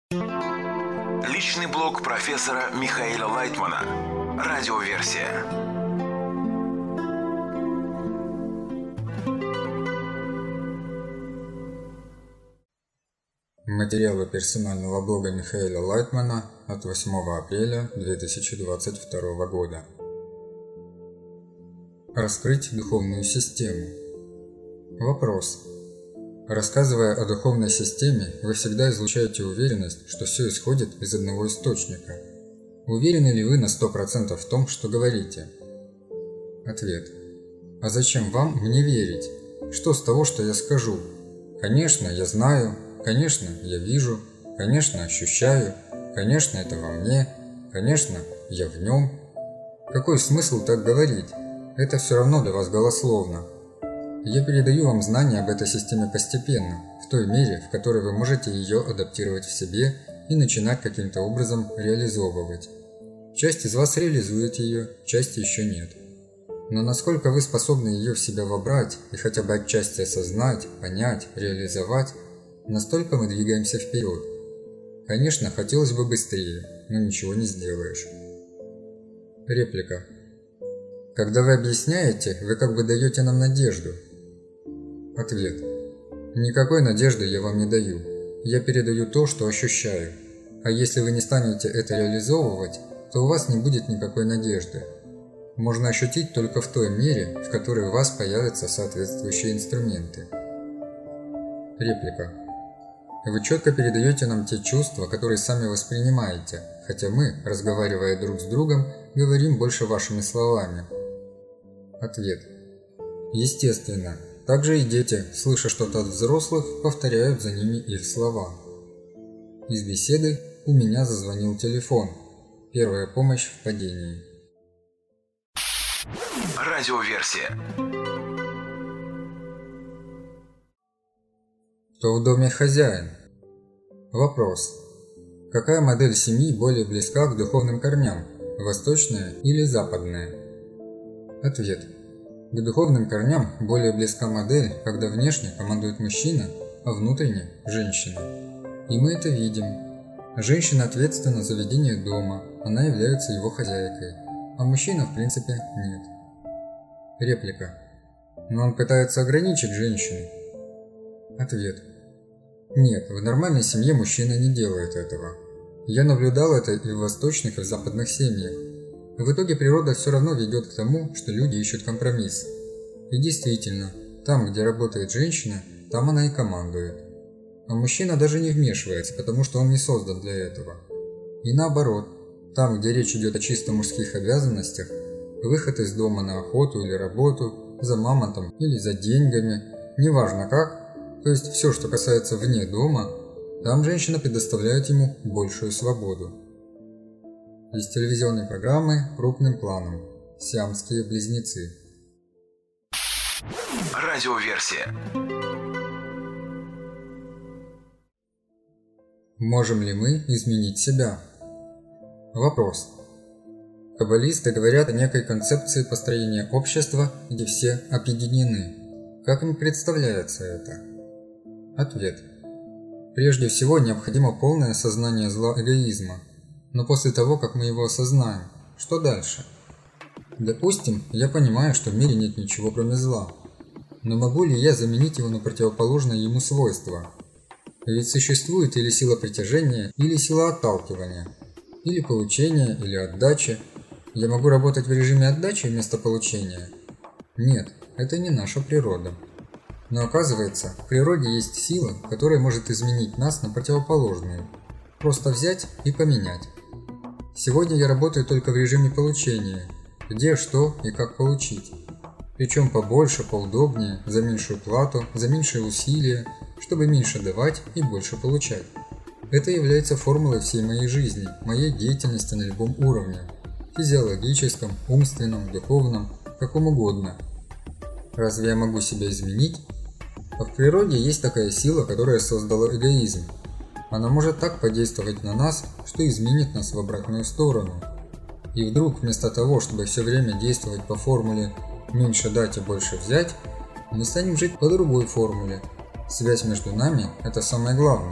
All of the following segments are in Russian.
Личный блог профессора Михаила Лайтмана. Радиоверсия. Материалы персонального блога Михаила Лайтмана от 8 апреля 2022 года. Раскрыть духовную систему. Вопрос. Рассказывая о духовной системе, вы всегда излучаете уверенность, что все исходит из одного источника. Уверены ли вы на 100% в том, что говорите? Ответ. А зачем вам мне верить? Что с того, что я скажу? Конечно, я знаю, конечно, я вижу, конечно, ощущаю, конечно, это во мне, конечно, я в нем. Какой смысл так говорить? Это все равно для вас голословно. Я передаю вам знания об этой системе постепенно, в той мере, в которой вы можете ее адаптировать в себе и начинать каким-то образом реализовывать. Часть из вас реализует ее, часть еще нет. Но насколько вы способны ее в себя вобрать и хотя бы отчасти осознать, понять, реализовать, настолько мы двигаемся вперед. Конечно, хотелось бы быстрее, но ничего не сделаешь. Реплика. Когда вы объясняете, вы как бы даете нам надежду. Ответ. Никакой надежды я вам не даю. Я передаю то, что ощущаю. А если вы не станете это реализовывать, то у вас не будет никакой надежды. Можно ощутить только в той мере, в которой у вас появятся соответствующие инструменты. Реплика. Вы четко передаете нам те чувства, которые сами воспринимаете, хотя мы, разговаривая друг с другом, говорим больше вашими словами. Ответ. Естественно. Также и дети, слыша что-то от взрослых, повторяют за ними их слова. Из беседы у меня зазвонил телефон. Первая помощь в падении. Радиоверсия. Кто в доме хозяин? Вопрос. Какая модель семьи более близка к духовным корням? Восточная или западная? Ответ. К духовным корням более близка модель, когда внешне командует мужчина, а внутренне – женщина. И мы это видим. Женщина ответственна за ведение дома, она является его хозяйкой, а мужчина в принципе нет. Реплика. Но он пытается ограничить женщину. Ответ. Нет, в нормальной семье мужчина не делает этого. Я наблюдал это и в восточных, и в западных семьях. В итоге природа все равно ведет к тому, что люди ищут компромисс. И действительно, там, где работает женщина, там она и командует. А мужчина даже не вмешивается, потому что он не создан для этого. И наоборот, там, где речь идет о чисто мужских обязанностях, выход из дома на охоту или работу, за мамонтом или за деньгами, неважно как, то есть все, что касается вне дома, там женщина предоставляет ему большую свободу. Из телевизионной программы «Крупным планом». Сиамские близнецы. Радиоверсия. Можем ли мы изменить себя? Вопрос. Каббалисты говорят о некой концепции построения общества, где все объединены. Как им представляется это? Ответ. Прежде всего необходимо полное осознание зла эгоизма. Но после того, как мы его осознаем, что дальше? Допустим, я понимаю, что в мире нет ничего кроме зла. Но могу ли я заменить его на противоположное ему свойство? Ведь существует или сила притяжения, или сила отталкивания, или получения, или отдачи. Я могу работать в режиме отдачи вместо получения? Нет, это не наша природа. Но оказывается, в природе есть сила, которая может изменить нас на противоположную. Просто взять и поменять. Сегодня я работаю только в режиме получения, где, что и как получить. Причем побольше, поудобнее, за меньшую плату, за меньшие усилия, чтобы меньше давать и больше получать. Это является формулой всей моей жизни, моей деятельности на любом уровне. Физиологическом, умственном, духовном, каком угодно. Разве я могу себя изменить? А в природе есть такая сила, которая создала эгоизм. Она может так подействовать на нас, что изменит нас в обратную сторону. И вдруг, вместо того, чтобы все время действовать по формуле «меньше дать и больше взять», мы станем жить по другой формуле. Связь между нами – это самое главное,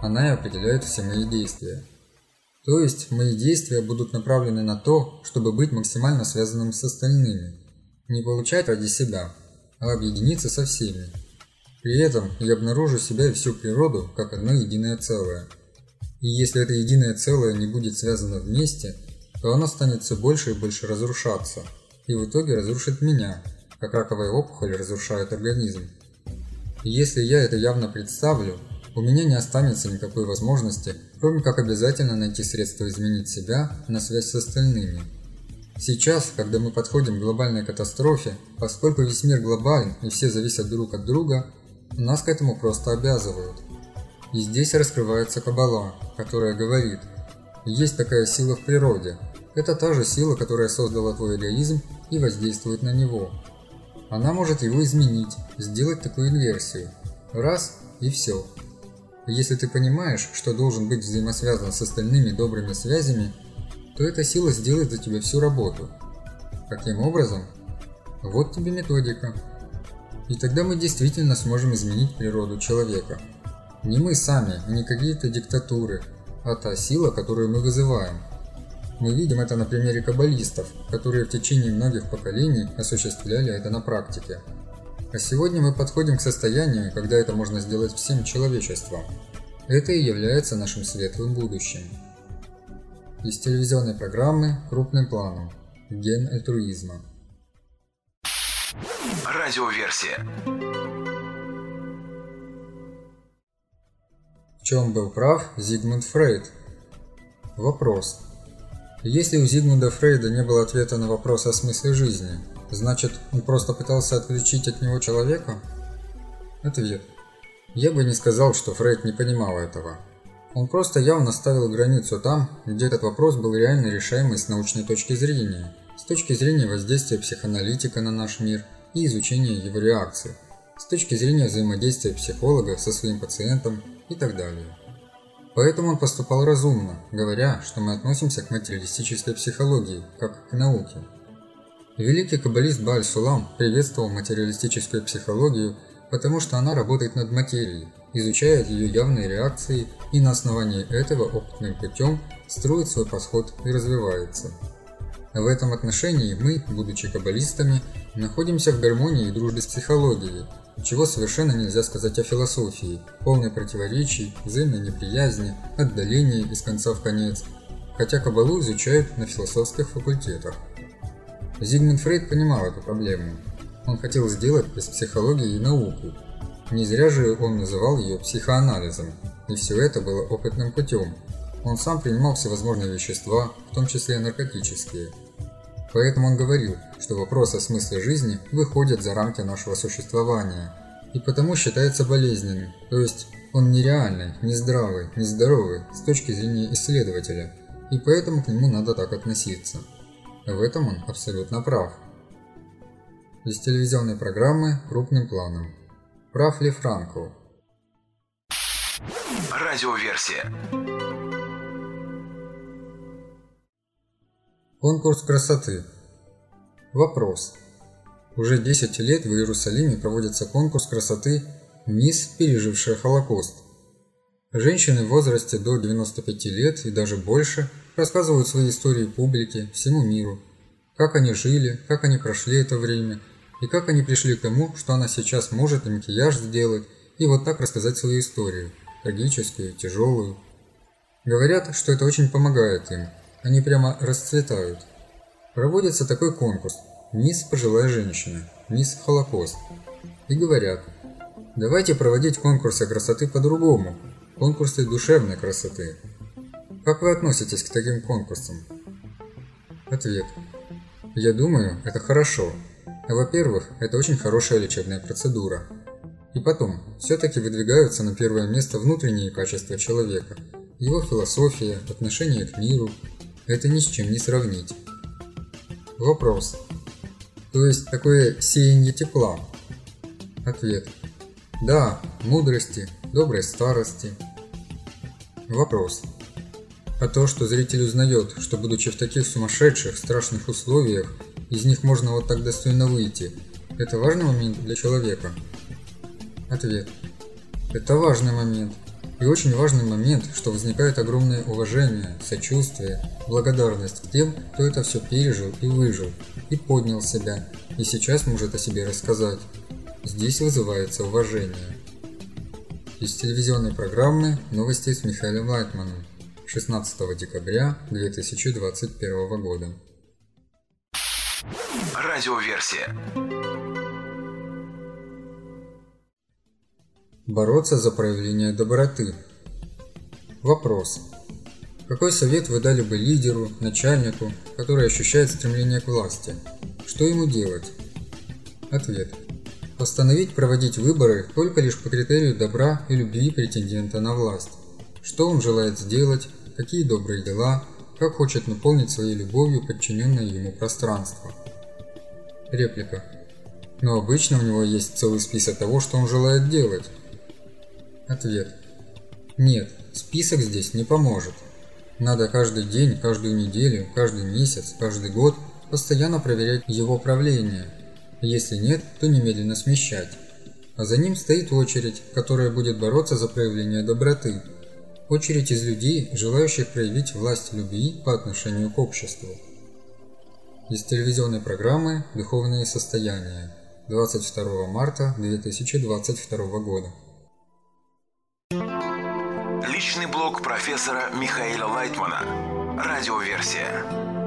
она и определяет все мои действия. То есть мои действия будут направлены на то, чтобы быть максимально связанным с остальными, не получать ради себя, а объединиться со всеми. При этом я обнаружу себя и всю природу как одно единое целое. И если это единое целое не будет связано вместе, то оно станет все больше и больше разрушаться, и в итоге разрушит меня, как раковая опухоль разрушает организм. И если я это явно представлю, у меня не останется никакой возможности, кроме как обязательно найти средства изменить себя на связь с остальными. Сейчас, когда мы подходим к глобальной катастрофе, поскольку весь мир глобален и все зависят друг от друга, нас к этому просто обязывают. И здесь раскрывается Каббала, которая говорит: есть такая сила в природе. Это та же сила, которая создала твой эгоизм и воздействует на него. Она может его изменить, сделать такую инверсию. Раз и все. Если ты понимаешь, что должен быть взаимосвязан с остальными добрыми связями, то эта сила сделает за тебя всю работу. Каким образом? Вот тебе методика. И тогда мы действительно сможем изменить природу человека. Не мы сами, не какие-то диктатуры, а та сила, которую мы вызываем. Мы видим это на примере каббалистов, которые в течение многих поколений осуществляли это на практике. А сегодня мы подходим к состоянию, когда это можно сделать всем человечеством. Это и является нашим светлым будущим. Из телевизионной программы «Крупным планом. Ген альтруизма». Радиоверсия. В чем был прав Зигмунд Фрейд? Вопрос. Если у Зигмунда Фрейда не было ответа на вопрос о смысле жизни, значит, он просто пытался отключить от него человека? Ответ. Я бы не сказал, что Фрейд не понимал этого. Он просто явно ставил границу там, где этот вопрос был реально решаемый с научной точки зрения, с точки зрения воздействия психоаналитика на наш мир и изучения его реакций, с точки зрения взаимодействия психолога со своим пациентом и так далее. Поэтому он поступал разумно, говоря, что мы относимся к материалистической психологии, как к науке. Великий каббалист Бааль-Сулам приветствовал материалистическую психологию, потому что она работает над материей, изучает ее явные реакции и на основании этого опытным путем строит свой подход и развивается. В этом отношении мы, будучи каббалистами, находимся в гармонии и дружбе с психологией, чего совершенно нельзя сказать о философии, полной противоречий, взаимной неприязни, отдаления из конца в конец, хотя каббалу изучают на философских факультетах. Зигмунд Фрейд понимал эту проблему. Он хотел сделать из психологии науку. Не зря же он называл ее психоанализом, и все это было опытным путем. Он сам принимал всевозможные вещества, в том числе наркотические. Поэтому он говорил, что вопрос о смысле жизни выходит за рамки нашего существования, и потому считается болезненным, то есть он нереальный, нездравый, нездоровый с точки зрения исследователя, и поэтому к нему надо так относиться. В этом он абсолютно прав. Из телевизионной программы «Крупным планом». Прав ли Франкл? Радиоверсия. Конкурс красоты. Вопрос. Уже 10 лет в Иерусалиме проводится конкурс красоты «Мисс, пережившая Холокост». Женщины в возрасте до 95 лет и даже больше рассказывают свои истории публике, всему миру. Как они жили, как они прошли это время, и как они пришли к тому, что она сейчас может и макияж сделать, и вот так рассказать свою историю, трагическую, тяжелую. Говорят, что это очень помогает им, они прямо расцветают. Проводится такой конкурс «Мисс пожилая женщина», «Мисс Холокост». И говорят, давайте проводить конкурсы красоты по-другому, конкурсы душевной красоты. Как вы относитесь к таким конкурсам? Ответ. Я думаю, это хорошо. Во-первых, это очень хорошая лечебная процедура. И потом, все-таки выдвигаются на первое место внутренние качества человека, его философия, отношение к миру. Это ни с чем не сравнить. Вопрос. То есть такое сеяние тепла? Ответ. Да, мудрости, доброй старости. Вопрос. А то, что зритель узнает, что будучи в таких сумасшедших, страшных условиях, из них можно вот так достойно выйти, это важный момент для человека? Ответ. Это важный момент. И очень важный момент, что возникает огромное уважение, сочувствие, благодарность к тем, кто это все пережил и выжил, и поднял себя, и сейчас может о себе рассказать. Здесь вызывается уважение. Из телевизионной программы «Новости с Михаилом Лайтманом» 16 декабря 2021 года. Радиоверсия. Бороться за проявление доброты. Вопрос. Какой совет вы дали бы лидеру, начальнику, который ощущает стремление к власти? Что ему делать? Ответ. Постановить проводить выборы только лишь по критерию добра и любви претендента на власть. Что он желает сделать, какие добрые дела, как хочет наполнить своей любовью подчиненное ему пространство. Реплика. Но обычно у него есть целый список того, что он желает делать. Ответ. Нет, список здесь не поможет. Надо каждый день, каждую неделю, каждый месяц, каждый год постоянно проверять его правление. Если нет, то немедленно смещать. А за ним стоит очередь, которая будет бороться за проявление доброты. Очередь из людей, желающих проявить власть любви по отношению к обществу. Из телевизионной программы «Духовные состояния» 22 марта 2022 года. Личный блог профессора Михаила Лайтмана. Радиоверсия.